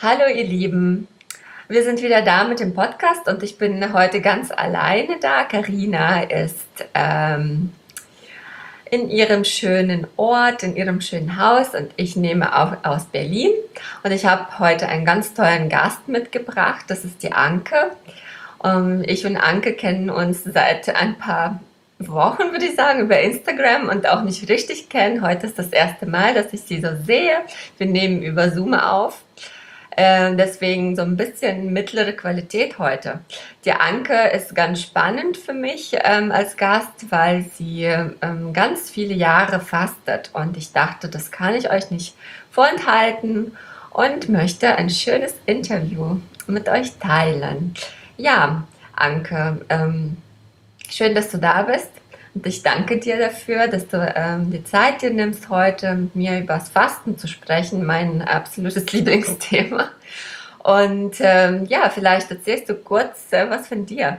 Hallo ihr Lieben, wir sind wieder da mit dem Podcast und ich bin heute ganz alleine da. Karina ist in ihrem schönen Ort, in ihrem schönen Haus und ich nehme auf aus Berlin und ich habe heute einen ganz tollen Gast mitgebracht. Das ist die Anke. Ich und Anke kennen uns seit ein paar Wochen, würde ich sagen, über Instagram und auch nicht richtig kennen. Heute ist das erste Mal, dass ich sie so sehe. Wir nehmen über Zoom auf. Deswegen so ein bisschen mittlere Qualität heute. Die Anke ist ganz spannend für mich als Gast, weil sie ganz viele Jahre fastet und ich dachte, das kann ich euch nicht vorenthalten und möchte ein schönes Interview mit euch teilen. Ja, Anke, schön, dass du da bist. Und ich danke dir dafür, dass du die Zeit dir nimmst, heute mit mir über das Fasten zu sprechen, mein absolutes Lieblingsthema. Und ja, vielleicht erzählst du kurz was von dir.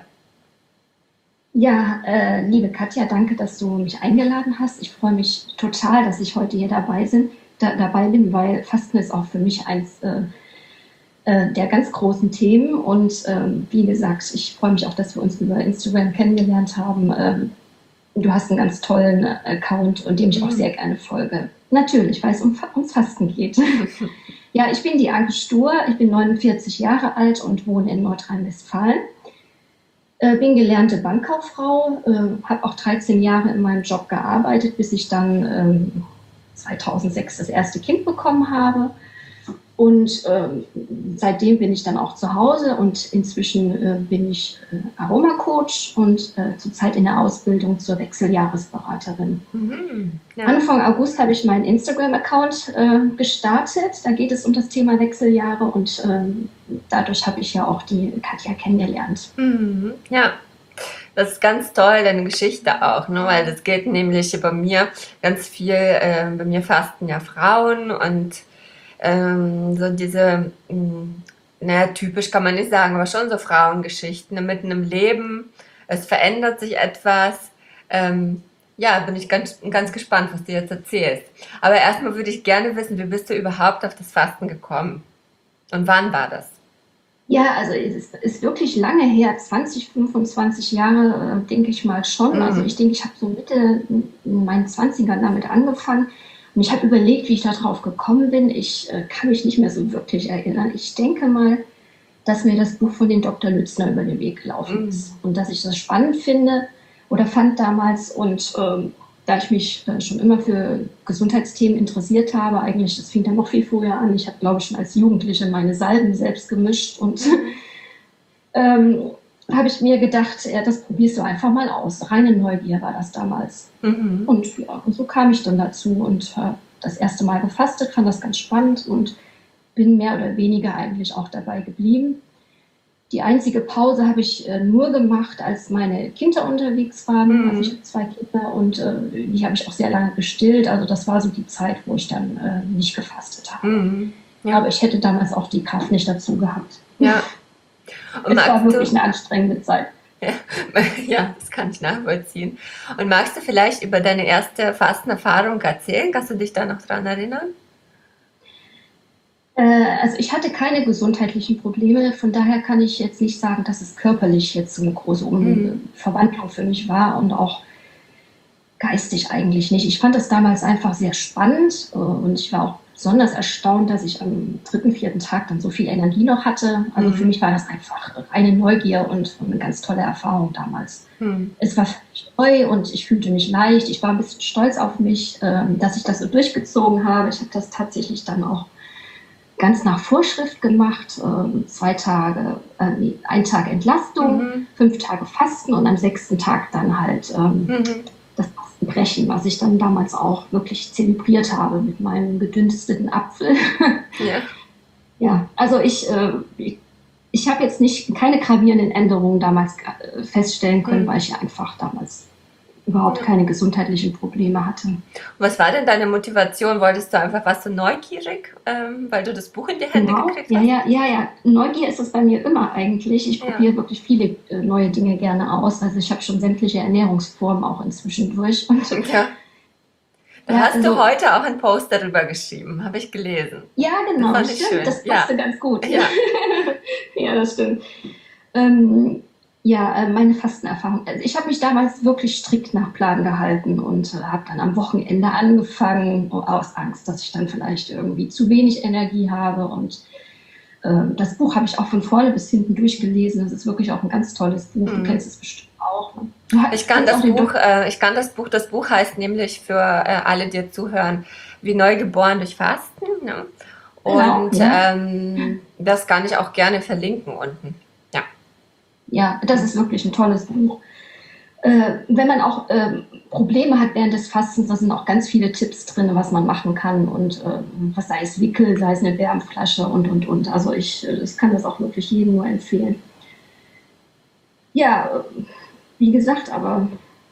Ja, liebe Katja, danke, dass du mich eingeladen hast. Ich freue mich total, dass ich heute hier dabei bin, weil Fasten ist auch für mich eins der ganz großen Themen. Und wie gesagt, ich freue mich auch, dass wir uns über Instagram kennengelernt haben. Du hast einen ganz tollen Account und dem ich auch sehr gerne folge. Natürlich, weil es ums Fasten geht. Ja, ich bin die Anke Stur, ich bin 49 Jahre alt und wohne in Nordrhein-Westfalen. Bin gelernte Bankkauffrau, habe auch 13 Jahre in meinem Job gearbeitet, bis ich dann 2006 das erste Kind bekommen habe. Und seitdem bin ich dann auch zu Hause und inzwischen bin ich Aromacoach und zurzeit in der Ausbildung zur Wechseljahresberaterin. Ja. Anfang August habe ich meinen Instagram-Account gestartet. Da geht es um das Thema Wechseljahre und dadurch habe ich ja auch die Katja kennengelernt. Ja, das ist ganz toll, deine Geschichte auch, ne? Weil das geht nämlich bei mir ganz viel, bei mir fasten ja Frauen und so diese, naja, typisch kann man nicht sagen, aber schon so Frauengeschichten, ne, mitten im Leben, es verändert sich etwas. Ja, bin ich ganz gespannt, was du jetzt erzählst. Aber erstmal würde ich gerne wissen, wie bist du überhaupt auf das Fasten gekommen? Und wann war das? Ja, also ist wirklich lange her, 20, 25 Jahre, denke ich mal schon. Also Mhm. ich denke, ich habe so Mitte in meinen Zwanzigern damit angefangen. Und ich habe überlegt, wie ich darauf gekommen bin. Ich kann mich nicht mehr so wirklich erinnern. Ich denke mal, dass mir das Buch von den Dr. Lützner über den Weg gelaufen ist Mhm. und dass ich das spannend finde oder fand damals. Und da ich mich schon immer für Gesundheitsthemen interessiert habe, eigentlich, das fing dann noch viel früher an. Ich habe, glaube ich, schon als Jugendliche meine Salben selbst gemischt und habe ich mir gedacht, ja, das probierst du einfach mal aus. Reine Neugier war das damals. Mhm. Und ja, und so kam ich dann dazu und das erste Mal gefastet, fand das ganz spannend und bin mehr oder weniger eigentlich auch dabei geblieben. Die einzige Pause habe ich nur gemacht, als meine Kinder unterwegs waren. Also ich Mhm. habe zwei Kinder und die habe ich auch sehr lange gestillt. Also das war so die Zeit, wo ich dann nicht gefastet habe. Mhm. Ja, Aber ich hätte damals auch die Kraft nicht dazu gehabt. ja. Und Es war magst wirklich du, eine anstrengende Zeit. ja, ja, das kann ich nachvollziehen. Und magst du vielleicht über deine erste Fastenerfahrung erzählen? Kannst du dich da noch dran erinnern? Also ich hatte keine gesundheitlichen Probleme, von daher kann ich jetzt nicht sagen, dass es körperlich jetzt so eine große Mhm. Verwandlung für mich war und auch geistig eigentlich nicht. Ich fand das damals einfach sehr spannend und ich war auch besonders erstaunt, dass ich am dritten, vierten Tag dann so viel Energie noch hatte. Also für Mhm. mich war das einfach reine Neugier und eine ganz tolle Erfahrung damals. Mhm. Es war völlig neu und ich fühlte mich leicht. Ich war ein bisschen stolz auf mich, dass ich das so durchgezogen habe. Ich habe das tatsächlich dann auch ganz nach Vorschrift gemacht. 2 Tage, nee, 1 Tag Entlastung, Mhm. 5 Tage Fasten und am sechsten Tag dann halt Mhm. das Fastenbrechen, was ich dann damals auch wirklich zelebriert habe mit meinem gedünsteten Apfel. Ja. Ja, also ich habe jetzt nicht keine gravierenden Änderungen damals feststellen können, weil Mhm. ich ja einfach damals überhaupt Ja. keine gesundheitlichen Probleme hatte. Was war denn deine Motivation? Wolltest du einfach, warst du neugierig, weil du das Buch in die Hände Genau, gekriegt ja, hast? ja, ja, ja. Neugier ist es bei mir immer eigentlich. Ich Ja. probiere wirklich viele neue Dinge gerne aus. Also ich habe schon sämtliche Ernährungsformen auch inzwischen durch. Und Ja. Da Ja, hast du heute auch einen Post darüber geschrieben, habe ich gelesen. ja, Das genau, fand ich stimmt, schön. das Ja, passte ganz gut. ja. Ja, das stimmt. Ähm, ja, meine Fastenerfahrung. Also ich habe mich damals wirklich strikt nach Plan gehalten und habe dann am Wochenende angefangen, aus Angst, dass ich dann vielleicht irgendwie zu wenig Energie habe. Und das Buch habe ich auch von vorne bis hinten durchgelesen. Das ist wirklich auch ein ganz tolles Buch. Du Mhm. kennst es bestimmt auch. Ne? Ich kann Kennst auch das den Buch, Doktor. ich kann das Buch, das Buch heißt nämlich für alle, die jetzt zuhören, wie neugeboren durch Fasten. Ne? Genau, Und ja. das kann ich auch gerne verlinken unten. Ja. Ja, das ist wirklich ein tolles Buch. Wenn man auch Probleme hat während des Fastens, da sind auch ganz viele Tipps drin, was man machen kann und was sei es Wickel, sei es eine Wärmflasche und. Also ich kann das auch wirklich jedem nur empfehlen. Ja, wie gesagt, aber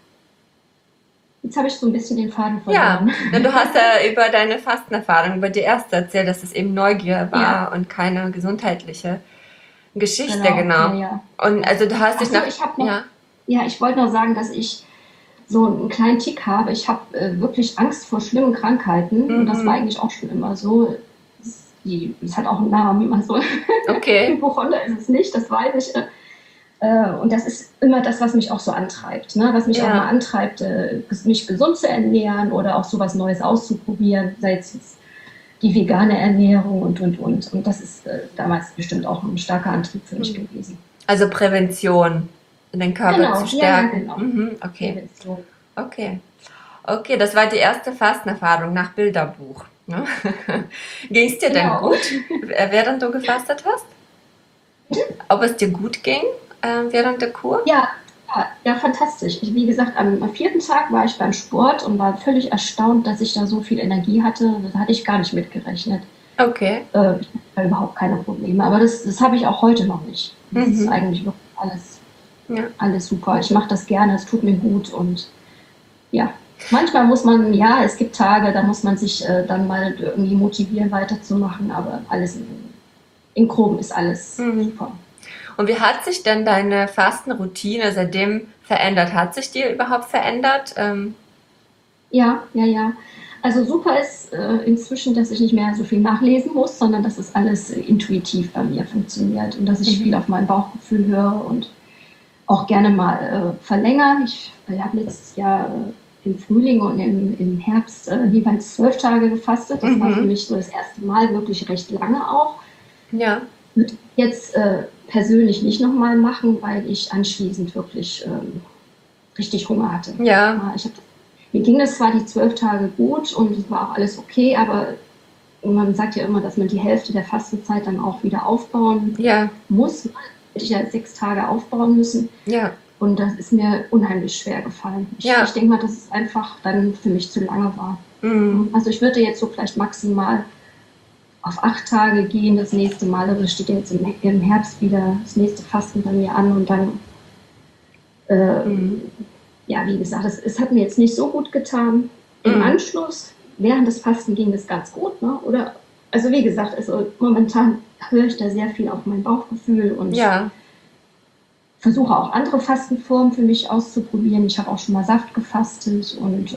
jetzt habe ich so ein bisschen den Faden Ja, verloren. na, du hast ja über deine Fastenerfahrung, über die erste erzählt, dass es eben Neugier Ja, war und keine gesundheitliche Geschichte, genau, ja, genau. ja. Und Ja. also du hast Ach dich so, nach, ich habe noch, ja, ja, ich wollte noch sagen, dass ich so einen kleinen Tick habe. Ich habe wirklich Angst vor schlimmen Krankheiten und das war mhm, eigentlich auch schon immer so. Das hat auch einen Namen, also okay, Hypochonder ist es nicht, das weiß ich. Und das ist immer das, was mich auch so antreibt, ne? Was mich auch mal ja, antreibt, mich gesund zu ernähren oder auch so was Neues auszuprobieren, sei es jetzt die vegane Ernährung und. Und das ist damals bestimmt auch ein starker Antrieb für mich mhm. gewesen. Also Prävention, den Körper zu Genau, ja, ja, stärken. genau. Mhm, okay, Prävention. okay. Okay, das war die erste Fastenerfahrung nach Bilderbuch. Ne? Ging es dir denn Genau. gut, während du gefastet hast? Ob es dir gut ging, während der Kur? Ja, ja, ja, fantastisch. Wie gesagt, am vierten Tag war ich beim Sport und war völlig erstaunt, dass ich da so viel Energie hatte. Das hatte ich gar nicht mitgerechnet. Okay. Ich habe überhaupt keine Probleme. Aber das habe ich auch heute noch nicht. Das ist Mhm. eigentlich wirklich Ja. alles super. Ich mache das gerne, es tut mir gut und ja. Manchmal muss man, ja, es gibt Tage, da muss man sich dann mal irgendwie motivieren, weiterzumachen, aber alles im Groben ist alles Mhm. super. Und wie hat sich denn deine Fastenroutine seitdem verändert? Hat sich die überhaupt verändert? Ja, ja, ja. Also super ist inzwischen, dass ich nicht mehr so viel nachlesen muss, sondern dass es alles intuitiv bei mir funktioniert und dass ich viel Mhm. auf mein Bauchgefühl höre und auch gerne mal verlängere. Ich habe letztes Jahr im Frühling und im Herbst jeweils 12 Tage gefastet. Das war für Mhm. mich so das erste Mal wirklich recht lange auch. Ja. Würde ich jetzt persönlich nicht nochmal machen, weil ich anschließend wirklich richtig Hunger hatte. Ja. Ja, mir ging das zwar die 12 Tage gut und es war auch alles okay, aber man sagt ja immer, dass man die Hälfte der Fastenzeit dann auch wieder aufbauen Ja. muss. Hätte ich ja 6 Tage aufbauen müssen. Ja. Und das ist mir unheimlich schwer gefallen. Ich Ja. denke mal, dass es einfach dann für mich zu lange war. Mhm. Also ich würde jetzt so vielleicht maximal auf 8 Tage gehen, das nächste Mal. Also es steht jetzt im Herbst wieder das nächste Fasten bei mir an und dann äh, Mhm. ja, wie gesagt, es hat mir jetzt nicht so gut getan. Im Mhm. Anschluss, während des Fasten ging es ganz gut. Ne? Oder, also wie gesagt, also momentan höre ich da sehr viel auf mein Bauchgefühl und Ja. versuche auch andere Fastenformen für mich auszuprobieren. Ich habe auch schon mal Saft gefastet und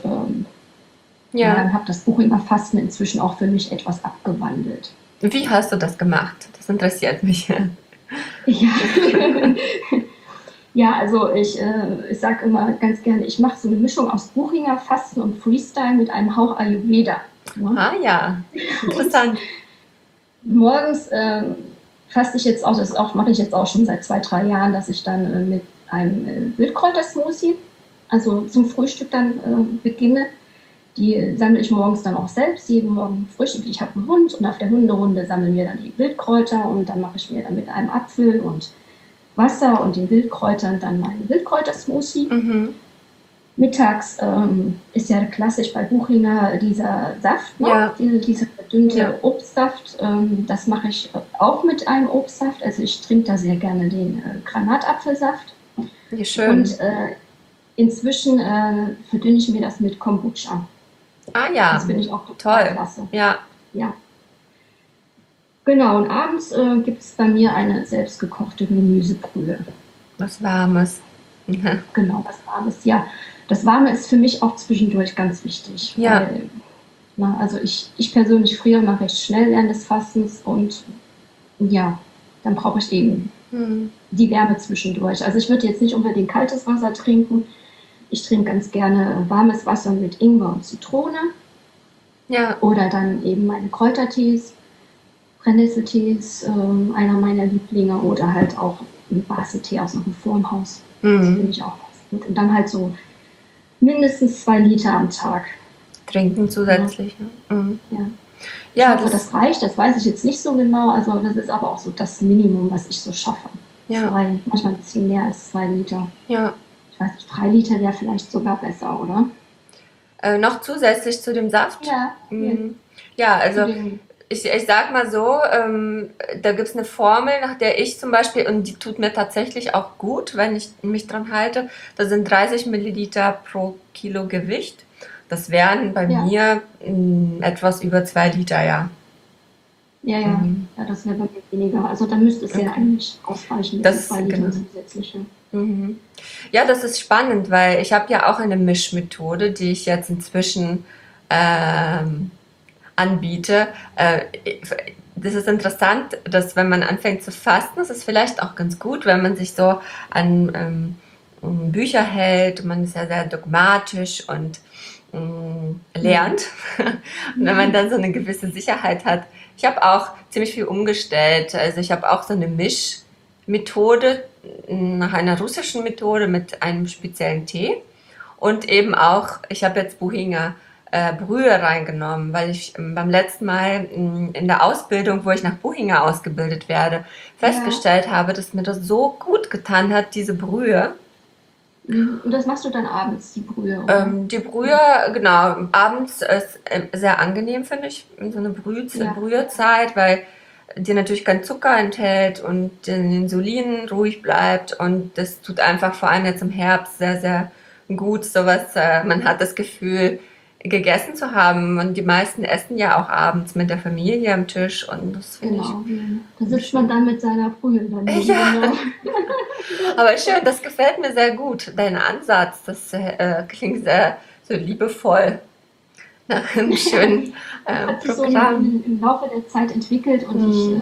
ja, Ja. und habe das Buchinger Fasten inzwischen auch für mich etwas abgewandelt. Wie hast du das gemacht? Das interessiert mich. Ja, ja, also ich sage immer ganz gerne, ich mache so eine Mischung aus Buchinger Fasten und Freestyle mit einem Hauch Ayurveda. Ne? Ah ja, Und interessant. morgens faste ich jetzt auch, mache ich jetzt auch schon seit 2, 3 Jahren, dass ich dann mit einem Wildkräutersmoothie, also zum Frühstück dann beginne. Die sammle ich morgens dann auch selbst, jeden Morgen frisch. Ich habe einen Hund und auf der Hunderunde sammeln wir dann die Wildkräuter und dann mache ich mir dann mit einem Apfel und Wasser und den Wildkräutern dann meinen Wildkräutersmoothie. Mhm. Mittags ist ja klassisch bei Buchinger dieser Saft, ne? Ja. Dieser Ja. verdünnte Obstsaft. Das mache ich auch mit einem Obstsaft. Also ich trinke da sehr gerne den Granatapfelsaft. Wie schön. Und inzwischen verdünne ich mir das mit Kombucha. Ah Das ja, finde ich auch total toll. klasse. Ja. Ja, genau. Und abends gibt es bei mir eine selbstgekochte Gemüsebrühe. Was Warmes. Mhm. Genau, was Warmes. Ja, das Warme ist für mich auch zwischendurch ganz wichtig, Ja. weil, na, also ich persönlich friere immer recht schnell während des Fastens und ja, dann brauche ich eben Mhm. die Wärme zwischendurch. Also ich würde jetzt nicht unbedingt kaltes Wasser trinken. Ich trinke ganz gerne warmes Wasser mit Ingwer und Zitrone Ja. oder dann eben meine Kräutertees, Brennnesseltee ist einer meiner Lieblinge oder halt auch ein Basentee aus dem Reformhaus. Das Mhm. finde ich auch ganz gut. Und dann halt so mindestens 2 Liter am Tag. Trinken Ja, zusätzlich. Ja. Mhm. ja. Ich Ja, hoffe, das, das reicht. Das weiß ich jetzt nicht so genau. Also das ist aber auch so das Minimum, was ich so schaffe. ja, Manchmal ein bisschen mehr als 2 Liter. ja. Ich weiß nicht, 3 Liter wäre vielleicht sogar besser, oder? Noch zusätzlich zu dem Saft. Ja, ja. Mhm. Ja, Zu also dem, ich sag mal so, da gibt es eine Formel, nach der ich zum Beispiel, und die tut mir tatsächlich auch gut, wenn ich mich dran halte, da sind 30 Milliliter pro Kilo Gewicht. Das wären bei ja, mir etwas über 2 Liter, ja. ja, ja, Mhm. ja, das wäre bei mir weniger. Also dann müsste es ja Okay. eigentlich ausreichen mit den Das, 2 Litern genau. zusätzliche. Mhm. Ja, das ist spannend, weil ich habe ja auch eine Mischmethode, die ich jetzt inzwischen ähm, anbiete. Das ist interessant, dass wenn man anfängt zu fasten, das ist vielleicht auch ganz gut, wenn man sich so an Bücher hält. Man ist ja sehr dogmatisch und Mhm. lernt. Und wenn man dann so eine gewisse Sicherheit hat. Ich habe auch ziemlich viel umgestellt. Also ich habe auch so eine Mischmethode nach einer russischen Methode mit einem speziellen Tee. Und eben auch, ich habe jetzt Buchinger Brühe reingenommen, weil ich beim letzten Mal in der Ausbildung, wo ich nach Buchinger ausgebildet werde, Ja, festgestellt habe, dass mir das so gut getan hat, diese Brühe. mhm. Und das machst du dann abends, die Brühe, oder? Die Brühe, genau, abends ist sehr angenehm, finde ich, so eine Ja, Brühezeit, weil die natürlich keinen Zucker enthält und den Insulin ruhig bleibt und das tut einfach vor allem jetzt im Herbst sehr, sehr gut, sowas, man hat das Gefühl, gegessen zu haben und die meisten essen ja auch abends mit der Familie am Tisch und das finde ich genau. Ja. Da sitzt man schön. dann mit seiner Brühe daneben, Ja, genau. aber schön, das gefällt mir sehr gut, dein Ansatz, das klingt sehr so liebevoll nach einem schönen Das hat sich so Programm. im Laufe der Zeit entwickelt und Hm.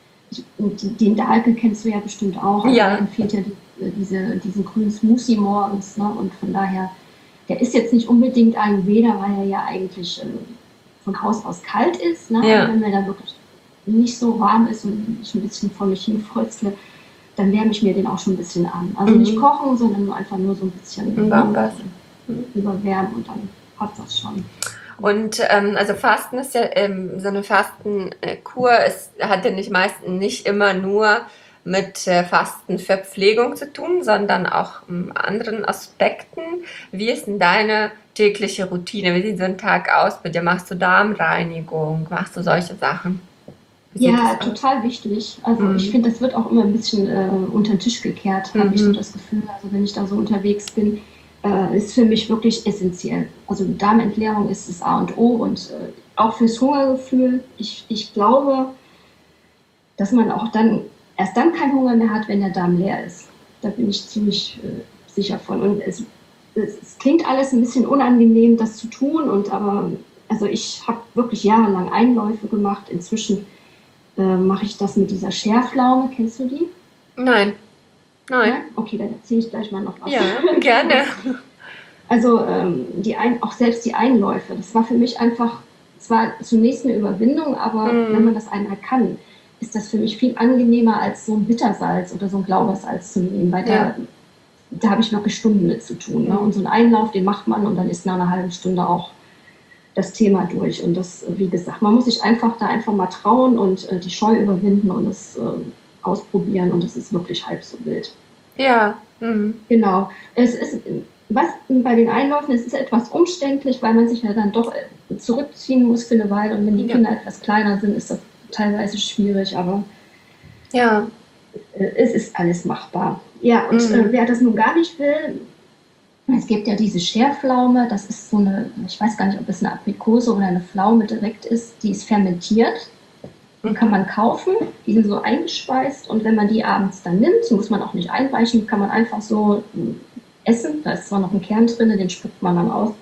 und den Dahlke kennst du ja bestimmt auch. Also der Ja, empfiehlt ja diesen grünen Smoothie morgens. Ne? Und von daher, der ist jetzt nicht unbedingt Ayurveda, weil er ja eigentlich von Haus aus kalt ist. Ne? Aber ja, wenn mir da wirklich nicht so warm ist und ich ein bisschen vor mich hinfröstle, dann wärme ich mir den auch schon ein bisschen an. Also nicht mhm. kochen, sondern nur einfach nur so ein bisschen ne, Warmwasser. überwärmen und dann hat das schon. Und also Fasten ist ja so eine Fastenkur, es hat ja nicht meistens nicht immer nur mit Fastenverpflegung zu tun, sondern auch anderen Aspekten. Wie ist denn deine tägliche Routine? Wie sieht so ein Tag aus bei dir? Machst du Darmreinigung? Machst du solche Sachen? Wie sieht Ja, es aus? total wichtig. Also ich Mhm. finde, das wird auch immer ein bisschen unter den Tisch gekehrt, habe ich so Mhm. das Gefühl. Also wenn ich da so unterwegs bin, ist für mich wirklich essentiell. Also Darmentleerung ist das A und O und auch fürs Hungergefühl. Ich glaube, dass man auch dann erst dann keinen Hunger mehr hat, wenn der Darm leer ist. Da bin ich ziemlich sicher von. Und es klingt alles ein bisschen unangenehm, das zu tun. Und aber also ich habe wirklich jahrelang Einläufe gemacht. Inzwischen mache ich das mit dieser Schärflaume. Kennst du die? Nein, Ne? nein. Okay, dann erzähle ich gleich mal noch was. Ja, gerne. Also auch selbst die Einläufe, das war für mich einfach, es war zunächst eine Überwindung, aber wenn man Mhm. das einmal kann, ist das für mich viel angenehmer als so ein Bittersalz oder so ein Glaubersalz zu nehmen, weil Ja. da habe ich wirklich Stunden mit zu tun. Ne? Und so einen Einlauf, den macht man und dann ist nach einer halben Stunde auch das Thema durch. Und das, wie gesagt, man muss sich einfach mal trauen und die Scheu überwinden und es ausprobieren und es ist wirklich halb so wild. Ja. Mhm. Genau. Es ist, was bei den Einläufen, es ist etwas umständlich, weil man sich ja dann doch zurückziehen muss für eine Weile und wenn die Ja. Kinder etwas kleiner sind, ist das teilweise schwierig, aber Ja. es ist alles machbar. Ja, und Mhm. wer das nun gar nicht will, es gibt ja diese Scherpflaume, das ist so eine, ich weiß gar nicht, ob es eine Aprikose oder eine Pflaume direkt ist, die ist fermentiert. Die kann Mhm. man kaufen, die sind so eingeschweißt und wenn man die abends dann nimmt, die muss man auch nicht einweichen, kann man einfach so essen. Da ist zwar noch ein Kern drin, den spuckt man dann aus.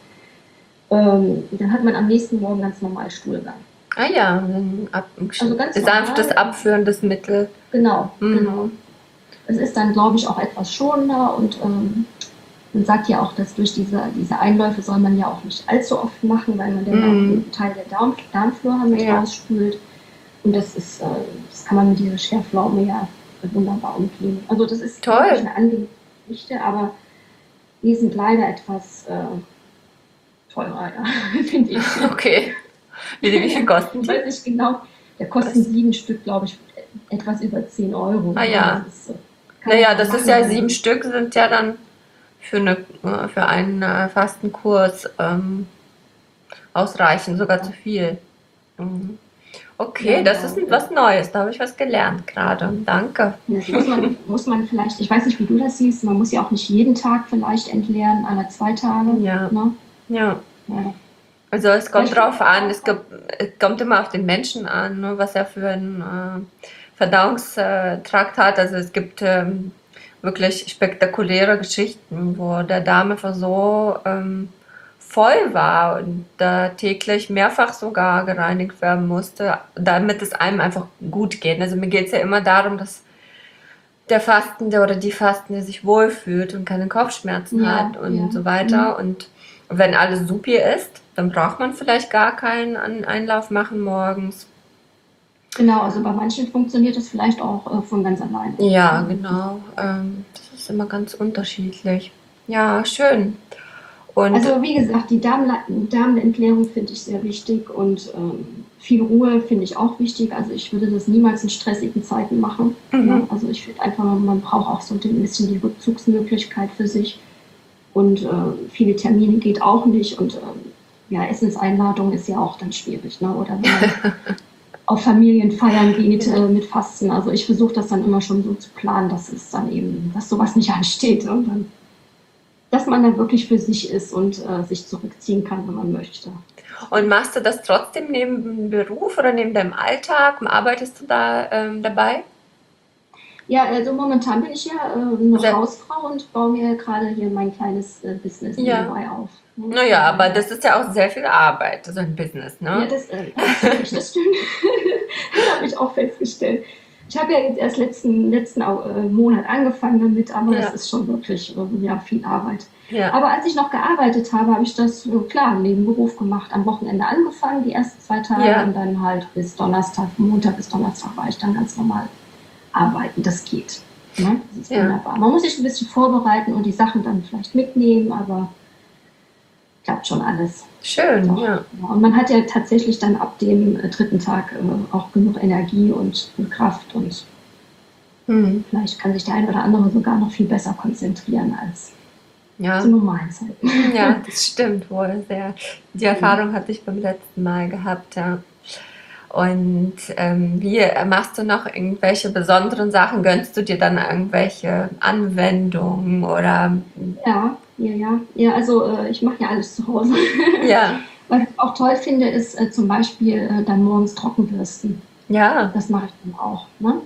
Dann hat man am nächsten Morgen ganz normal Stuhlgang. Ah ja, Also ganz sanftes normal. abführendes Mittel. Genau, genau. Mhm. Es ist dann, glaube ich, auch etwas schonender und man sagt ja auch, dass durch diese Einläufe soll man ja auch nicht allzu oft machen, weil man dann auch Mhm. einen Teil der Darmflora mit Ja, rausspült. Und das kann man mit dieser Schärfpflaume ja wunderbar umgehen. Also das ist wirklich toll. eine angenehme Geschichte, aber die sind leider etwas teurer, ja, finde ich. Okay. Wie viel kosten Ich die? weiß nicht genau, der kosten Was? 7 Stück, glaube ich, etwas über 10 Euro. Ah Ne? ja. Das ist, kann man Naja, mal das ist machen, ja wenn sieben man. Stück sind ja dann für einen Fastenkurs ausreichend, sogar zu viel. Mhm. Ja, Okay, das ist genau. was Neues. Da habe ich was gelernt gerade. Danke. Das muss man vielleicht, ich weiß nicht, wie du das siehst, man muss ja auch nicht jeden Tag vielleicht entleeren, alle 2 Tage. Ja, Ne? ja. Ja. Also es Aber kommt ich finde drauf das an, auch, es kommt immer auf den Menschen an, ne, was er für einen Verdauungstrakt hat. Also es gibt wirklich spektakuläre Geschichten, wo der Darm einfach so voll war und da täglich mehrfach sogar gereinigt werden musste, damit es einem einfach gut geht. Also mir geht es ja immer darum, dass der Fastende oder die Fastende sich wohlfühlt und keine Kopfschmerzen hat ja, und ja. so weiter. Und wenn alles supi ist, dann braucht man vielleicht gar keinen Einlauf machen morgens. Genau, also bei manchen funktioniert das vielleicht auch von ganz alleine. Ja, Ne? genau. Das ist immer ganz unterschiedlich. Ja, schön. Und Also wie gesagt, die Darmentleerung finde ich sehr wichtig und viel Ruhe finde ich auch wichtig. Also ich würde das niemals in stressigen Zeiten machen. Ne? mhm. Also ich finde einfach, man braucht auch so ein bisschen die Rückzugsmöglichkeit für sich. Und viele Termine geht auch nicht. Und ja, Essenseinladung ist ja auch dann schwierig. Ne? Oder wenn man auf Familienfeiern geht Ja. mit Fasten. Also ich versuche das dann immer schon so zu planen, dass sowas nicht ansteht. Und dann, dass man dann wirklich für sich ist und sich zurückziehen kann, wenn man möchte. Und machst du das trotzdem neben dem Beruf oder neben deinem Alltag? Arbeitest du da dabei? Ja, also momentan bin ich ja noch Sehr, Hausfrau und baue mir gerade hier mein kleines Business ja. nebenbei auf. Ne? Naja, Von aber daher. das ist ja auch sehr viel Arbeit, so ein Business, Ja, ne? das stimmt. Das habe ich auch festgestellt. Ich habe ja jetzt erst letzten Monat angefangen damit, aber es Ja, ist schon wirklich ja, viel Arbeit. ja, Aber als ich noch gearbeitet habe, habe ich das klar im Nebenberuf gemacht. Am Wochenende angefangen, die ersten 2 Tage ja, und dann halt bis Donnerstag, Montag bis Donnerstag war ich dann ganz normal arbeiten. Das geht. Ne? Das ist ja. wunderbar. Man muss sich ein bisschen vorbereiten und die Sachen dann vielleicht mitnehmen, aber klappt schon alles. Schön, Doch. ja. Ja, und man hat ja tatsächlich dann ab dem 3. Tag auch genug Energie und Kraft und Hm. vielleicht kann sich der ein oder andere sogar noch viel besser konzentrieren als zu Ja, normalen Zeiten. ja, das stimmt wohl sehr. Die Erfahrung hatte ich beim letzten Mal gehabt, ja. Und wie machst du noch irgendwelche besonderen Sachen? Gönnst du dir dann irgendwelche Anwendungen oder Ja, ja, ja. Ja, also ich mache ja alles zu Hause. ja, Was ich auch toll finde, ist zum Beispiel dann morgens Trockenbürsten. ja, Das mache ich dann auch. Ne?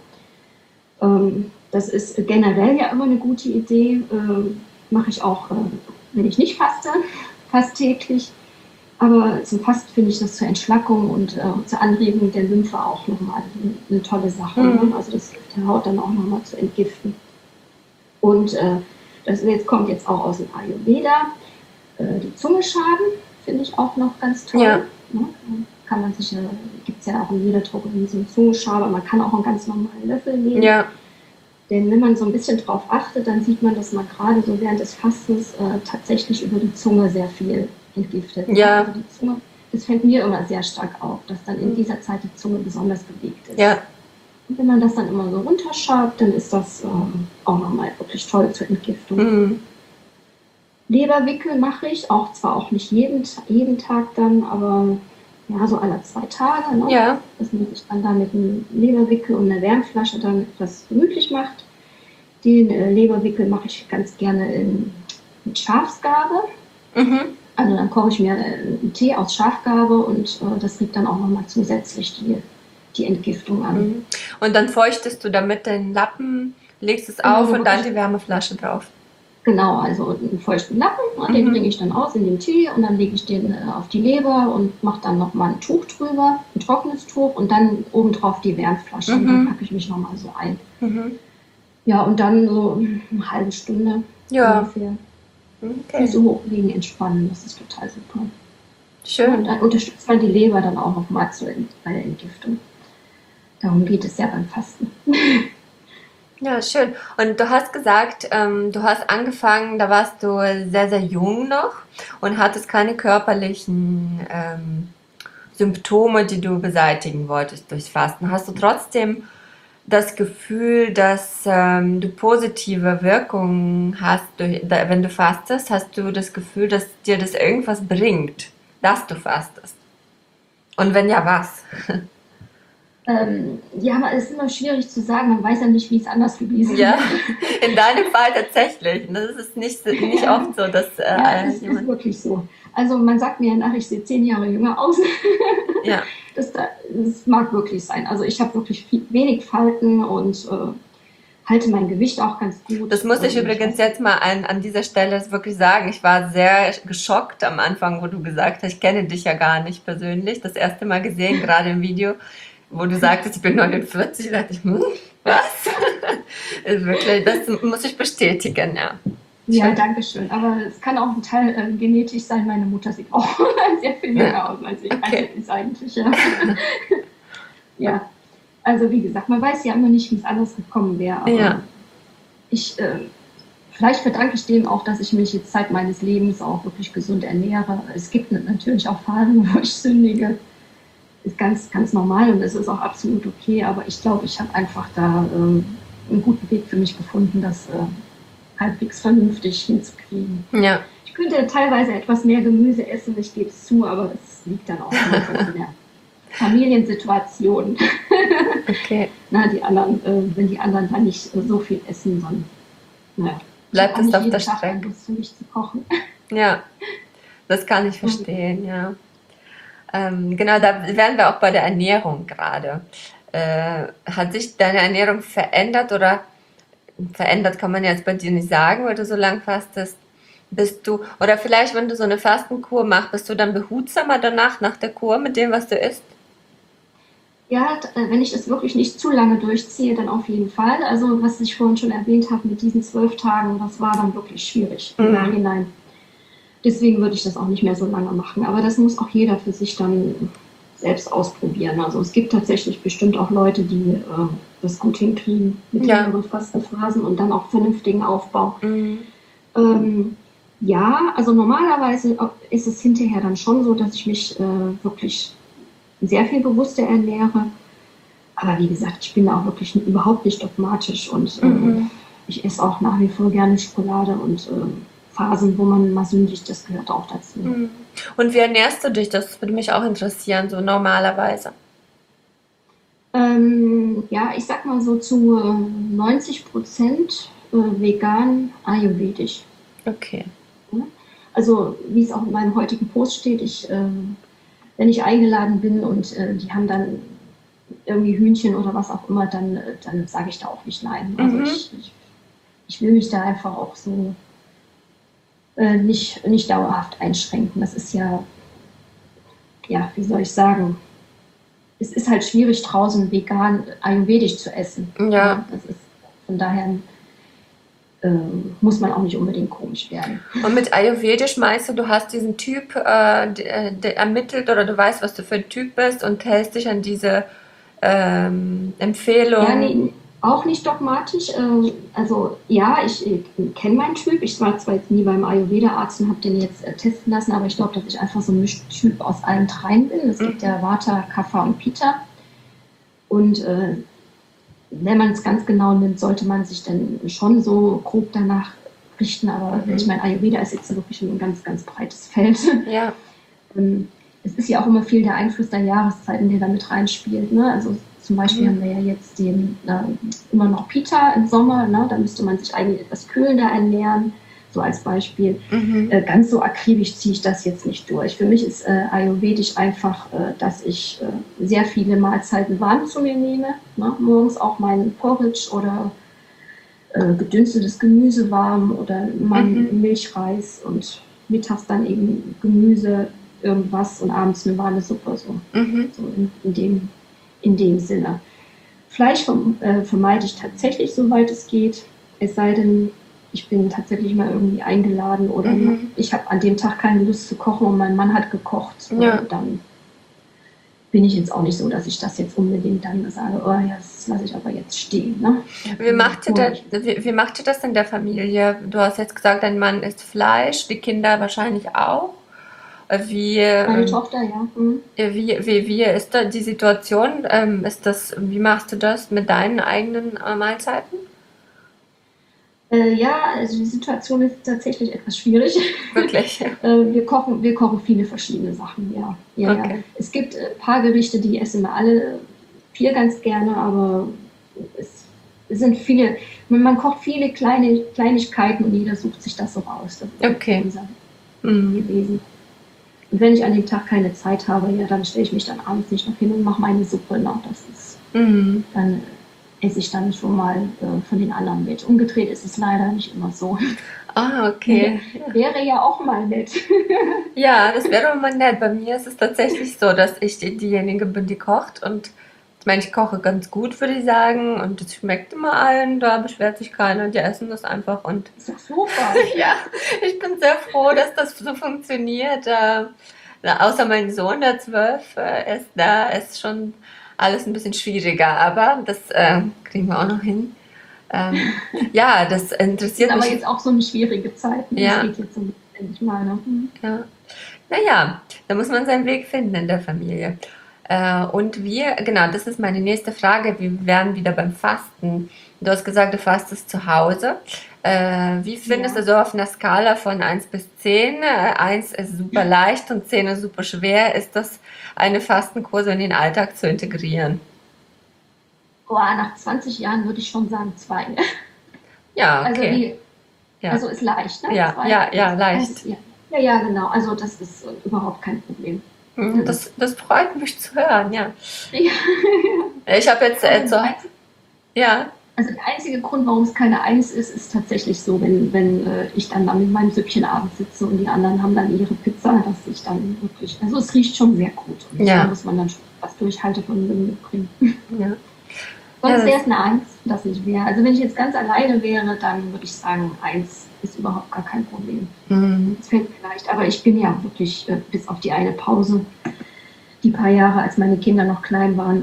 Das ist generell ja immer eine gute Idee. Mache ich auch, wenn ich nicht faste, fast täglich. Aber zum Fasten finde ich das zur Entschlackung und zur Anregung der Lymphe auch nochmal eine tolle Sache. Ne? hm, Also das hilft der Haut dann auch nochmal zu entgiften. Und das kommt jetzt auch aus dem Ayurveda. Die Zunge schaben finde ich auch noch ganz toll. ja, Ne? Kann man sich, gibt es ja auch in jeder Drogerie so einen Zungenschaber. Man kann auch einen ganz normalen Löffel nehmen. ja, Denn wenn man so ein bisschen drauf achtet, dann sieht man, dass man gerade so während des Fastens tatsächlich über die Zunge sehr viel entgiftet. Ne? Also ja, die Zunge, das fällt mir immer sehr stark auf, dass dann in hm, dieser Zeit die Zunge besonders bewegt ist. ja, Und wenn man das dann immer so runterschabt, dann ist das auch nochmal wirklich toll zur Entgiftung. hm, Leberwickel mache ich, auch zwar auch nicht jeden Tag dann, aber ja, so alle 2 Tage, ne? ja, Dass man sich dann da mit einem Leberwickel und einer Wärmflasche dann etwas gemütlich macht. Den Leberwickel mache ich ganz gerne mit Schafsgabe. mhm, Also dann koche ich mir einen Tee aus Schafgabe und das regt dann auch nochmal zusätzlich die Entgiftung an. mhm. Und dann feuchtest du damit den Lappen, legst es Genau, auf so und dann wirklich. die Wärmeflasche drauf. Genau, also einen feuchten Lappen, ne, den Mhm. bringe ich dann aus in den Tee und dann lege ich den auf die Leber und mache dann nochmal ein Tuch drüber, ein trockenes Tuch und dann obendrauf die Wärmflasche und dann Mhm. packe ich mich nochmal so ein. Mhm. Ja, und dann so eine halbe Stunde Ja, ungefähr. okay. Füße hochlegen, entspannen, das ist total super. Ja, und Schön. dann unterstützt man die Leber dann auch nochmal bei der Entgiftung. Darum geht es ja beim Fasten. Ja, schön. Und du hast gesagt, du hast angefangen, da warst du sehr, sehr jung noch und hattest keine körperlichen Symptome, die du beseitigen wolltest durchs Fasten. Hast du trotzdem das Gefühl, dass du positive Wirkungen hast, wenn du fastest? Hast du das Gefühl, dass dir das irgendwas bringt, dass du fastest? Und wenn ja, was? Ja, aber es ist immer schwierig zu sagen, man weiß ja nicht, wie es anders gewesen Ja, wäre. in deinem Fall tatsächlich. Das ist nicht oft so, dass Ja, es ist jemand. wirklich so. Also man sagt mir nach, ich sehe 10 Jahre jünger aus. Ja, Das mag wirklich sein. Also ich habe wirklich wenig Falten und halte mein Gewicht auch ganz das gut. muss ich Ich übrigens weiß, jetzt mal an dieser Stelle wirklich sagen. Ich war sehr geschockt am Anfang, wo du gesagt hast, ich kenne dich ja gar nicht persönlich. Das erste Mal gesehen, gerade im Video, wo du sagtest, ich bin 49. Da dachte ich, was? Wirklich, das muss ich bestätigen, ja. ja, Schön. danke schön. Aber es kann auch ein Teil genetisch sein. Meine Mutter sieht auch sehr viel Ja, jünger aus als sie okay. ist eigentlich. Ja. Ja, also wie gesagt, man weiß ja immer nicht, wie es anders gekommen wäre. Aber Ja, ich, vielleicht verdanke ich dem auch, dass ich mich jetzt Zeit meines Lebens auch wirklich gesund ernähre. Es gibt natürlich auch Phasen, wo ich sündige. Ist ganz, ganz normal und es ist auch absolut okay. Aber ich glaube, ich habe einfach da einen guten Weg für mich gefunden, das halbwegs vernünftig hinzukriegen. ja, Ich könnte teilweise etwas mehr Gemüse essen, ich gebe es zu, aber es liegt dann auch in der Familiensituation. okay. Na, wenn die anderen dann nicht so viel essen, dann, naja, ich habe Bleibt auch es nicht auf der jeden Tag dann Strecke. Lust für mich zu kochen. Ja, das kann ich verstehen, ja. Genau, da wären wir auch bei der Ernährung gerade. Hat sich deine Ernährung verändert oder verändert kann man jetzt bei dir nicht sagen, weil du so lang fastest? Bist du, oder vielleicht, wenn du so eine Fastenkur machst, bist du dann behutsamer danach, nach der Kur mit dem, was du isst? Ja, wenn ich das wirklich nicht zu lange durchziehe, dann auf jeden Fall. Also was ich vorhin schon erwähnt habe mit diesen 12 Tagen, das war dann wirklich schwierig im Mhm. Nachhinein. Deswegen würde ich das auch nicht mehr so lange machen. Aber das muss auch jeder für sich dann selbst ausprobieren. Also es gibt tatsächlich bestimmt auch Leute, die das gut hinkriegen mit Ja. längeren Fastenphasen und dann auch vernünftigen Aufbau. Mhm. Ähm, ja, also normalerweise ist es hinterher dann schon so, dass ich mich wirklich sehr viel bewusster ernähre. Aber wie gesagt, ich bin da auch wirklich überhaupt nicht dogmatisch und Mhm. ich esse auch nach wie vor gerne Schokolade und Phasen, wo man mal sündigt, das gehört auch dazu. Mhm. Und wie ernährst du dich? Das würde mich auch interessieren, so normalerweise. Ja, ich sag mal so zu 90% vegan, ayurvedisch. Okay. Ne? Also wie es auch in meinem heutigen Post steht, wenn ich eingeladen bin und die haben dann irgendwie Hühnchen oder was auch immer, dann sage ich da auch nicht nein. Also Mhm. ich will mich da einfach auch so nicht dauerhaft einschränken. Das ist ja, ja, wie soll ich sagen, es ist halt schwierig draußen vegan ayurvedisch zu essen. Ja. Ja, das ist von daher muss man auch nicht unbedingt komisch werden. Und mit Ayurvedisch meinst du, du hast diesen Typ ermittelt oder du weißt, was du für ein Typ bist und hältst dich an diese Ja, Empfehlung. nee, auch nicht dogmatisch. Also ja, ich kenne meinen Typ. Ich war zwar jetzt nie beim Ayurveda-Arzt und habe den jetzt testen lassen, aber ich glaube, dass ich einfach so ein Mischtyp aus allen dreien bin. Es gibt Mhm. ja Vata, Kapha und Pitta. Und wenn man es ganz genau nimmt, sollte man sich dann schon so grob danach richten. Aber ich Mhm. meine, Ayurveda ist jetzt wirklich ein ganz, ganz breites Feld. Ja. Es ist ja auch immer viel der Einfluss der Jahreszeiten, der da mit reinspielt. Ne? Also zum Beispiel Mhm. haben wir ja jetzt immer noch Pita im Sommer. Ne? Da müsste man sich eigentlich etwas kühlender ernähren, so als Beispiel. Mhm. Ganz so akribisch ziehe ich das jetzt nicht durch. Für mich ist Ayurvedisch einfach, dass ich sehr viele Mahlzeiten warm zu mir nehme. Ne? Morgens auch meinen Porridge oder gedünstetes Gemüse warm oder mal Mhm. Milchreis und mittags dann eben Gemüse, irgendwas und abends eine warme Suppe, Mhm. so in dem Sinne. Fleisch vermeide ich tatsächlich, soweit es geht. Es sei denn, ich bin tatsächlich mal irgendwie eingeladen oder Mhm. ich habe an dem Tag keine Lust zu kochen und mein Mann hat gekocht, Ja. dann bin ich jetzt auch nicht so, dass ich das jetzt unbedingt dann sage, oh ja, das lasse ich aber jetzt stehen. Ne? Wie macht ihr das, Vorher wie macht ihr das in der Familie? Du hast jetzt gesagt, dein Mann isst Fleisch, die Kinder wahrscheinlich auch. Wie, meine Tochter, ja. wie ist da die Situation? Wie machst du das mit deinen eigenen Mahlzeiten? Ja, also die Situation ist tatsächlich etwas schwierig. Wirklich? Wir kochen viele verschiedene Sachen, ja. Ja, ja. Okay. Es gibt ein paar Gerichte, die essen wir alle viel ganz gerne, aber es sind viele, man kocht viele kleine Kleinigkeiten und jeder sucht sich das so raus. Das ist so Okay. unser Mhm. gewesen. Und wenn ich an dem Tag keine Zeit habe, ja, dann stelle ich mich dann abends nicht noch hin und mache meine Suppe. Ne? Mhm. Dann esse ich dann schon mal von den anderen mit. Umgedreht ist es leider nicht immer so. Ah, okay. Wäre ja auch mal nett. Ja, das wäre doch mal nett. Bei mir ist es tatsächlich so, dass ich diejenige bin, die kocht. Und ich meine, ich koche ganz gut, würde ich sagen. Und es schmeckt immer allen. Da beschwert sich keiner. Die essen das einfach. Und Ist doch super. ja, ich bin sehr froh, dass das so funktioniert. Außer mein Sohn, der 12 ist, da ist schon alles ein bisschen schwieriger. Aber das kriegen wir auch noch hin. Ja, das Ist interessiert aber mich. jetzt auch so eine schwierige Zeit. Ne? Es Ja, geht jetzt so, endlich mal. Ne? ja. Naja, da muss man seinen Weg finden in der Familie. Und genau, das ist meine nächste Frage. Wir wären wieder beim Fasten. Du hast gesagt, du fastest zu Hause. Wie findest du Ja. so auf einer Skala von 1 bis 10? 1 ist super leicht und 10 ist super schwer. Ist das eine Fastenkurse in den Alltag zu integrieren? Boah, nach 20 Jahren würde ich schon sagen 2. Ja, Also okay. die, Ja, also ist leicht, ne? ja, 2 ja, ja, leicht. ja. Ja, ja, genau. Also das ist überhaupt kein Problem. Das ist, Das freut mich zu hören, ja. ja. Ich habe jetzt Also, ja, der einzige Grund, warum es keine Eins ist, ist tatsächlich so, wenn ich dann da mit meinem Süppchen abends sitze und die anderen haben dann ihre Pizza, dass ich dann wirklich, also es riecht schon sehr gut und da ja, muss man dann schon was Durchhaltevermögen mitbringen. ja. Ja, Sonst wäre es eine Eins, das nicht wäre. Also wenn ich jetzt ganz alleine wäre, dann würde ich sagen, Eins ist überhaupt gar kein Problem. mm, Das fällt mir leicht, aber ich bin ja wirklich bis auf die eine Pause, die paar Jahre, als meine Kinder noch klein waren,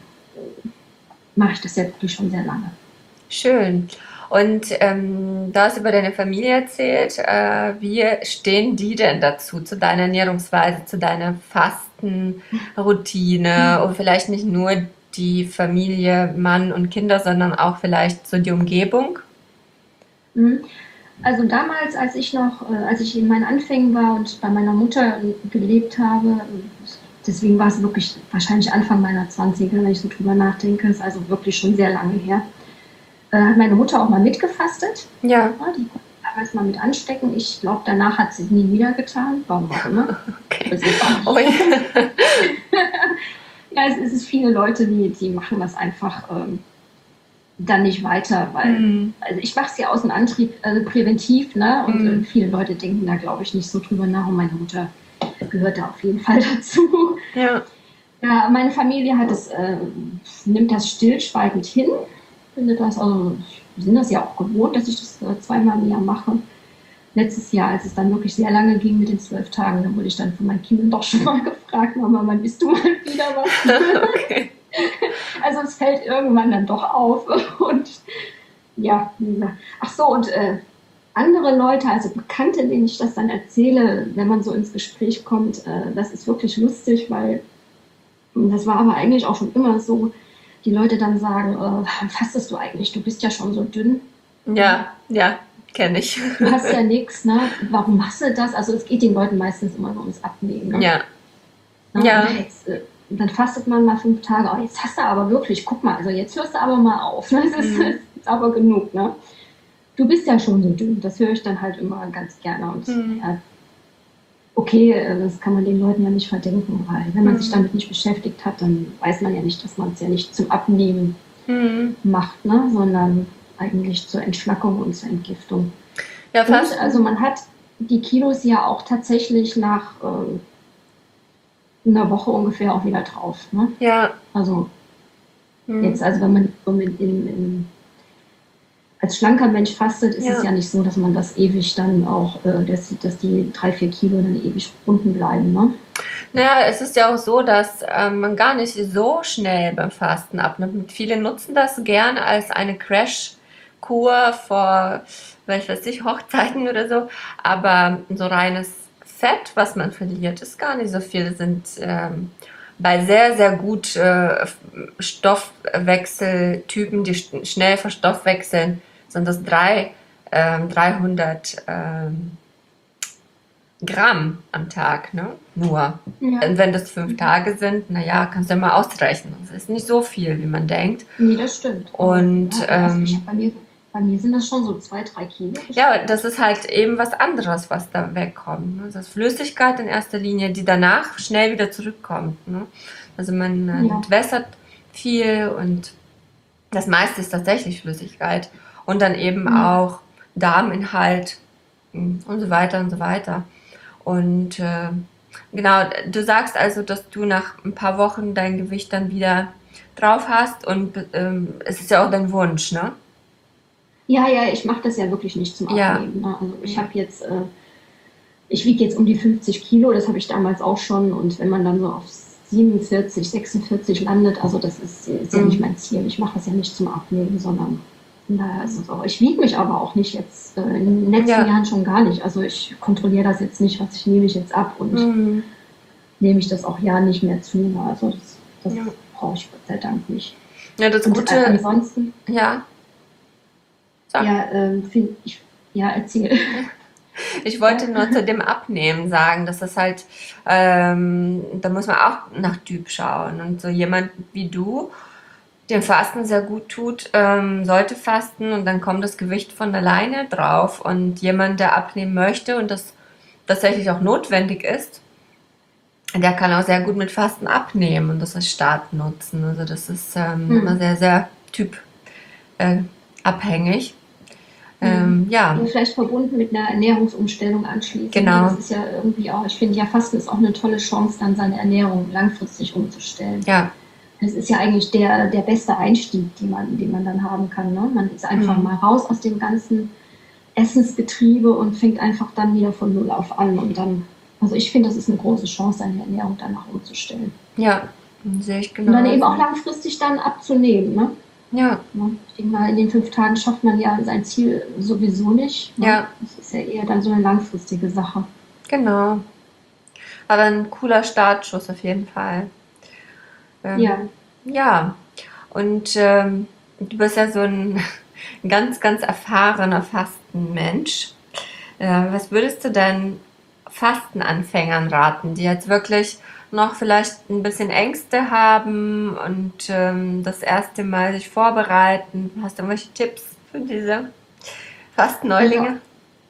mache ich das ja wirklich schon sehr lange. schön. Und du hast über deine Familie erzählt. Wie stehen die denn dazu, zu deiner Ernährungsweise, zu deiner Fastenroutine? Und vielleicht nicht nur die Familie, Mann und Kinder, sondern auch vielleicht so die Umgebung? Mhm. Also damals, als ich in meinen Anfängen war und bei meiner Mutter gelebt habe, deswegen war es wirklich wahrscheinlich Anfang meiner Zwanziger, wenn ich so drüber nachdenke, ist also wirklich schon sehr lange her, hat meine Mutter auch mal mitgefastet. Ja, Ja, die konnte damals mal mit anstecken. Ich glaube, danach hat sie es nie wieder getan, warum auch immer. okay. Das ist auch Ui. ja, es ist viele Leute, die machen das einfach dann nicht weiter, weil Mm, also ich mache es ja aus dem Antrieb, also präventiv, ne? Und mm, viele Leute denken da, glaube ich, nicht so drüber nach und meine Mutter gehört da auf jeden Fall dazu. ja, Ja, meine Familie nimmt das stillschweigend hin, findet das, also wir sind das ja auch gewohnt, dass ich das zweimal im Jahr mache. Letztes Jahr, als es dann wirklich sehr lange ging mit den 12 Tagen, da wurde ich dann von meinen Kindern doch schon mal gefragt, Mama, wann bist du mal wieder was? okay. Also es fällt irgendwann dann doch auf und ja, wie gesagt. Ach so, und andere Leute, also Bekannte, denen ich das dann erzähle, wenn man so ins Gespräch kommt, das ist wirklich lustig, weil das war aber eigentlich auch schon immer so, die Leute dann sagen, wann fastest du eigentlich? Du bist ja schon so dünn. Ja, ja, kenne ich. Du hast ja nichts, ne? Warum machst du das? Also es geht den Leuten meistens immer so ums Abnehmen. Ne? Ja, Ne? ja. Und jetzt, dann fastet man mal 5 Tage. Oh, jetzt hast du aber wirklich, guck mal, also jetzt hörst du aber mal auf. Ne? Das Mm, ist aber genug. Ne? Du bist ja schon so dünn. Das höre ich dann halt immer ganz gerne. Und mm, ja, okay, das kann man den Leuten ja nicht verdenken, weil wenn man sich mm, damit nicht beschäftigt hat, dann weiß man ja nicht, dass man es ja nicht zum Abnehmen mm. macht, ne? Sondern eigentlich zur Entschlackung und zur Entgiftung. Ja, Und Fasten. also man hat die Kilos ja auch tatsächlich nach einer Woche ungefähr auch wieder drauf. Ne? Ja. Also Hm. jetzt, also wenn man so als schlanker Mensch fastet, ist es Ja. ja nicht so, dass man das ewig dann auch, dass die 3, 4 Kilo dann ewig unten bleiben. Ne? Naja, es ist ja auch so, dass man gar nicht so schnell beim Fasten abnimmt. Viele nutzen das gern als eine Crash-Kur vor, weiß ich, Hochzeiten oder so. Aber so reines Fett, was man verliert, ist gar nicht so viel. Das sind bei sehr, sehr gut Stoffwechseltypen, die schnell verstoffwechseln, sind das 300 Gramm am Tag, ne? Nur. Ja. Und wenn das 5 Tage sind, naja, kannst du ja mal ausrechnen. Das ist nicht so viel, wie man denkt. Nee, das stimmt. Aber Und ja, bei mir sind das schon so 2, 3 Kilo. ja, das ist halt eben was anderes, was da wegkommt. Ne? Das ist Flüssigkeit in erster Linie, die danach schnell wieder zurückkommt. Ne? Also man Ja. entwässert viel und das meiste ist tatsächlich Flüssigkeit. Und dann eben Ja. auch Darminhalt und so weiter und so weiter. Und genau, du sagst also, dass du nach ein paar Wochen dein Gewicht dann wieder drauf hast und es ist ja auch dein Wunsch, ne? Ja, ja, ich mache das ja wirklich nicht zum Ja, Abnehmen. Ne? Also ich ja. habe jetzt, ich wiege jetzt um die 50 Kilo, das habe ich damals auch schon. Und wenn man dann so auf 47, 46 landet, also ist ja nicht Mhm. mein Ziel. Ich mache das ja nicht zum Abnehmen, sondern naja, ist es auch. Ich wiege mich aber auch nicht jetzt, in den letzten Ja. Jahren schon gar nicht. Also ich kontrolliere das jetzt nicht, was nehme ich jetzt ab und Mhm. nehme ich das auch ja nicht mehr zu. Ne? Also das Ja. brauche ich Gott sei Dank nicht. Ja, das Und Gute, ansonsten, ja, sag. ja, finde ich, ja, erzähl. Ich Ja. wollte nur zu dem Abnehmen sagen, dass das halt, da muss man auch nach Typ schauen. Und so jemand wie du, dem Fasten sehr gut tut, sollte fasten und dann kommt das Gewicht von alleine drauf. Und jemand, der abnehmen möchte und das tatsächlich auch notwendig ist, der kann auch sehr gut mit Fasten abnehmen und das als Start nutzen. Also das ist immer Hm. sehr, sehr typabhängig. Äh, abhängig. Mhm. Ja, Ja, vielleicht verbunden mit einer Ernährungsumstellung anschließend. Ne? Das genau. ist ja irgendwie auch, ich finde ja, Fasten ist auch eine tolle Chance, dann seine Ernährung langfristig umzustellen. Ja. Das ist ja eigentlich der beste Einstieg, den man dann haben kann. Ne? Man ist einfach Hm. mal raus aus dem ganzen Essensgetriebe und fängt einfach dann wieder von Null auf an. Und dann, also ich finde, das ist eine große Chance, seine Ernährung danach umzustellen. Ja, sehe ich Und dann eben auch genauso. langfristig dann abzunehmen. Ne? Ja, Ne? Ich denke mal, in den 5 Tagen schafft man ja sein Ziel sowieso nicht. Ne? ja, Das ist ja eher dann so eine langfristige Sache. genau. Aber ein cooler Startschuss auf jeden Fall. Ja, Ja, und du bist ja so ein ganz, ganz erfahrener Fastenmensch. Was würdest du denn Fastenanfängern raten, die jetzt wirklich noch vielleicht ein bisschen Ängste haben und das erste Mal sich vorbereiten? Hast du irgendwelche Tipps für diese also, Fastneulinge?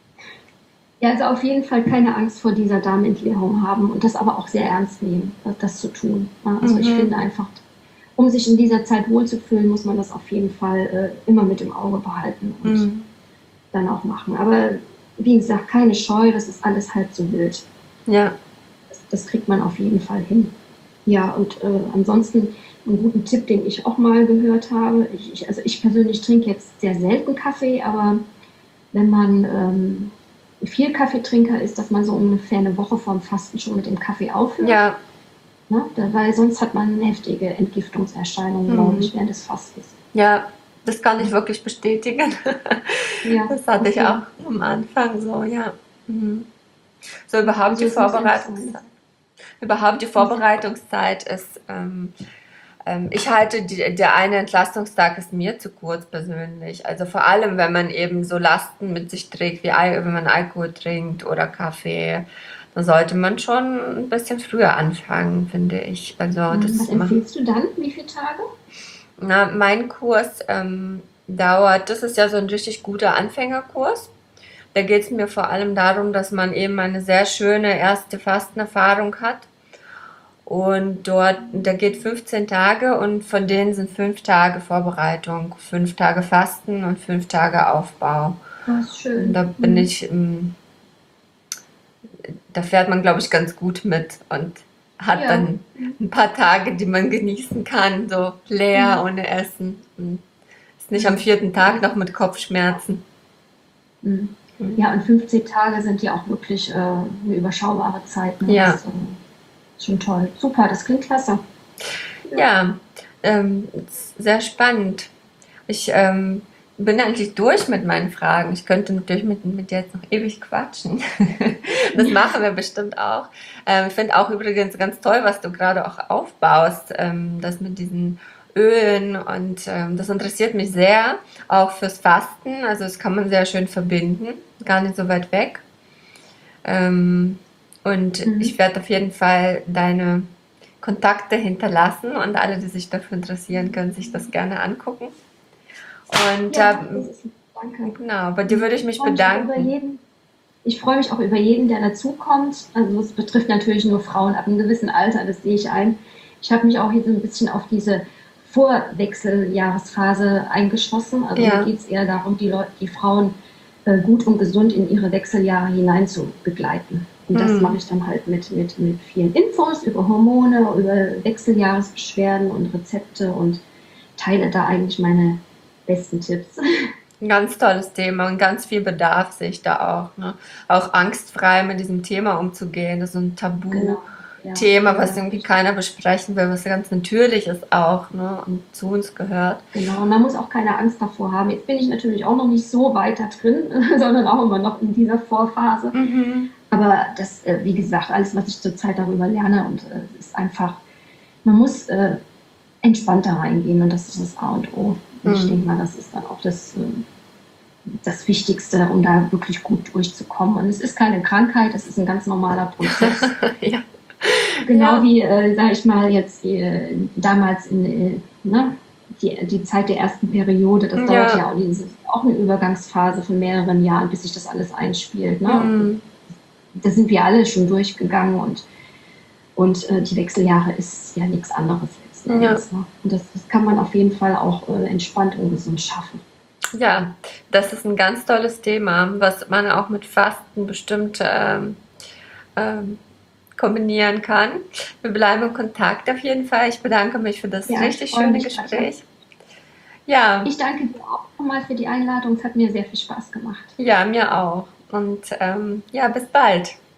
ja, also auf jeden Fall keine Angst vor dieser Darmentleerung haben und das aber auch sehr ernst nehmen, das zu tun. Ja, also ich Mhm. finde einfach, um sich in dieser Zeit wohlzufühlen, muss man das auf jeden Fall immer mit im Auge behalten und Mhm. dann auch machen. Aber wie gesagt, keine Scheu, das ist alles halb so wild. Ja, Das kriegt man auf jeden Fall hin. Ja, und ansonsten einen guten Tipp, den ich auch mal gehört habe. Also ich persönlich trinke jetzt sehr selten Kaffee, aber wenn man viel Kaffeetrinker ist, dass man so ungefähr eine Woche vorm Fasten schon mit dem Kaffee aufhört. ja, Ne? Weil sonst hat man heftige Entgiftungserscheinungen, glaube mhm. ich, während des Fastens. Ja, das kann ich wirklich bestätigen. Ja, Das hatte ich okay. auch am Anfang so, ja. Mhm. So überhaupt Also die es muss ja nicht sein. Vorbereitungszeit. Überhaupt die Muss ja, Vorbereitungszeit ist, ich halte, der eine Entlastungstag ist mir zu kurz persönlich. Also vor allem, wenn man eben so Lasten mit sich trägt, wie wenn man Alkohol trinkt oder Kaffee, dann sollte man schon ein bisschen früher anfangen, finde ich. Also was das macht. empfiehlst du dann? Wie viele Tage? Na, mein Kurs dauert, das ist ja so ein richtig guter Anfängerkurs. Da geht es mir vor allem darum, dass man eben eine sehr schöne erste Fastenerfahrung hat Und da geht 15 Tage und von denen sind 5 Tage Vorbereitung, 5 Tage Fasten und 5 Tage Aufbau. Das ist Und schön. da bin ich, da fährt man, glaube ich, ganz gut mit und hat Ja. dann ein paar Tage, die man genießen kann, so leer, Mhm. ohne Essen. Und ist nicht am Mhm. 4. Ja. Tag noch mit Kopfschmerzen. Mhm. Mhm. Ja, und 15 Tage sind ja auch wirklich eine überschaubare Zeit. Ne? Das Ja, ist schon toll. Super, das klingt klasse. Ja. ja, ist sehr spannend. Ich bin eigentlich durch mit meinen Fragen. Ich könnte natürlich mit dir jetzt noch ewig quatschen. Das machen wir bestimmt auch. Ich finde auch übrigens ganz toll, was du gerade auch aufbaust, das mit diesen Ölen und das interessiert mich sehr, auch fürs Fasten. Also das kann man sehr schön verbinden, gar nicht so weit weg. Ähm, und ich Mhm. werde auf jeden Fall deine Kontakte hinterlassen und alle, die sich dafür interessieren, können sich das gerne angucken. Und Ja, das ist lieb. Danke. genau, bei dir Mhm. würde ich Ich mich freue mich auch über bedanken. jeden. Ich freue mich auch über jeden, der dazukommt. Also es betrifft natürlich nur Frauen ab einem gewissen Alter, das sehe ich ein. Ich habe mich auch hier so ein bisschen auf diese Vorwechseljahresphase eingeschossen. Also mir Ja, geht es eher darum, die Frauen gut und gesund in ihre Wechseljahre hinein zu begleiten. Und das mache hm, ich dann halt mit vielen Infos über Hormone, über Wechseljahresbeschwerden und Rezepte und teile da eigentlich meine besten Tipps. ein ganz tolles Thema und ganz viel Bedarf sehe ich da auch. Ne? Auch angstfrei mit diesem Thema umzugehen. Das ist so ein Genau, ja, Tabuthema, was ja, irgendwie richtig. keiner besprechen will, was ganz natürlich ist auch, ne? Und zu uns gehört. Genau, man muss auch keine Angst davor haben. Jetzt bin ich natürlich auch noch nicht so weit da drin, sondern auch immer noch in dieser Vorphase. Mhm. Aber das, wie gesagt, alles, was ich zurzeit darüber lerne, und ist einfach, man muss entspannter reingehen, und das ist das A und O. Und ich Hm. denke mal, das ist dann auch das Wichtigste, um da wirklich gut durchzukommen. Und es ist keine Krankheit, es ist ein ganz normaler Prozess. Ja. Genau Ja. wie, sage ich mal, jetzt damals ne, die Zeit der ersten Periode, das dauert Ja. ja auch, das ist auch eine Übergangsphase von mehreren Jahren, bis sich das alles einspielt. Ne? Hm. Da sind wir alle schon durchgegangen, und die Wechseljahre ist ja nichts anderes letzten Ja. Endes. Ne? Und das kann man auf jeden Fall auch entspannt und gesund schaffen. Ja, das ist ein ganz tolles Thema, was man auch mit Fasten bestimmt ähm, kombinieren kann. Wir bleiben in Kontakt auf jeden Fall. Ich bedanke mich für das Ja, ich richtig freue schöne mich, Katja. Gespräch. Ja, Ich danke dir auch nochmal für die Einladung. Es hat mir sehr viel Spaß gemacht. ja, mir auch. Und ja, bis bald.